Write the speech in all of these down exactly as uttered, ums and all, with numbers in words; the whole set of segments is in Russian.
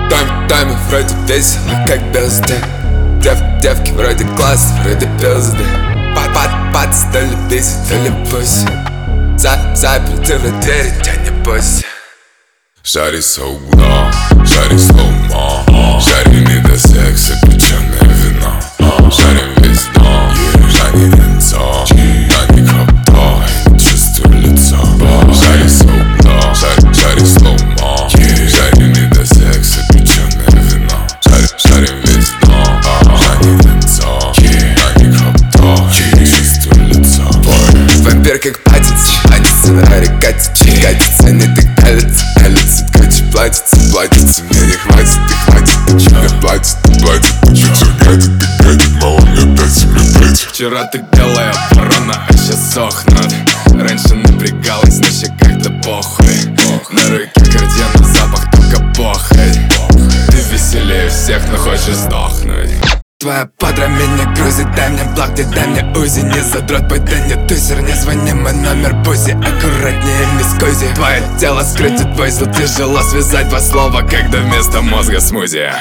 Тайм, тайм вроде весело, как безды. Дев, девки вроде класс, вроде пизды. Пат, пат, пат, то ли бесит, то ли пусть. За, заперты на двери, я не бойся. Жари со угла, жари слоумо, жари не до секса, печеное вино. Жарим весь дом, жари венцо, на них хопто, не чувствую лицо. Жари со угла, жари, жари слоумо, жари не до секса, печеное вино. Жари, жарим весь дом, жари венцо, на них хопто, не чувствую лицо. Вампир как патиц, патица на аре катится, катится, не докалится, калится, ткачи платится, платится, мне не хватит, не хватит, не платит, не платит, Чё гадит, ты гадит, мало мне дать, мне дать. Вчера ты белая ворона, а сейчас сохнут. Раньше напрягалась, но ща как-то похуй. На руке кардена, запах только похоть. Ты веселее всех, но хочешь сдохнуть. Твоя подра меня грузит, дай мне блок, ты дай мне узи. Не задрот, будь да не тусер, не звони, мой номер бузи. Аккуратнее, мисс Кози. Твое тело скрытит твой зл, тяжело связать два слова, когда вместо мозга смузи.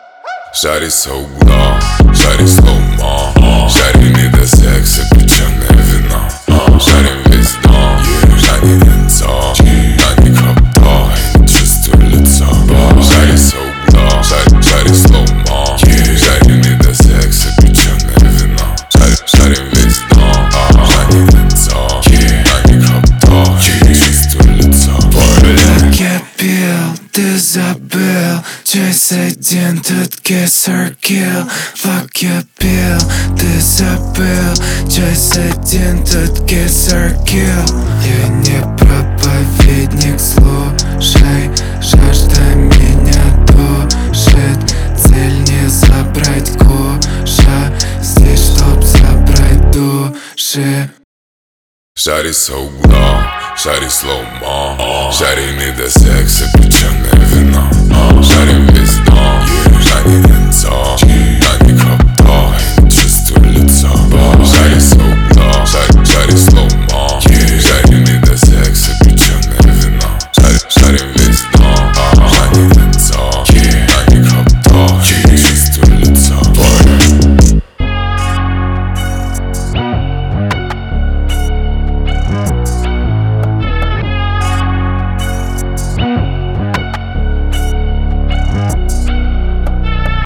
Жари со угла, жари слоумо, жари не до секса, печеное вино. Жарим весь дом, жари венцо, на них хопто, не чувствую лицо. Жари со угла, жари, жари слоумо, жари не до секса, печеное вино. Жари, жарим весь дом, жари венцо, на них хопто, не чувствую лицо. Как я пил, ты забыл. Часть один, тут kiss or kill. Fuck я пил, ты забыл. Часть один, тут kiss or kill. Я не проповедник, слушай. Жажда меня душит. Цель не забрать куша. Здесь чтоб забрать души. Жари со угла, жари слоумо, жари не до секса, печеное вино. Жарим весь дом, жари венцо,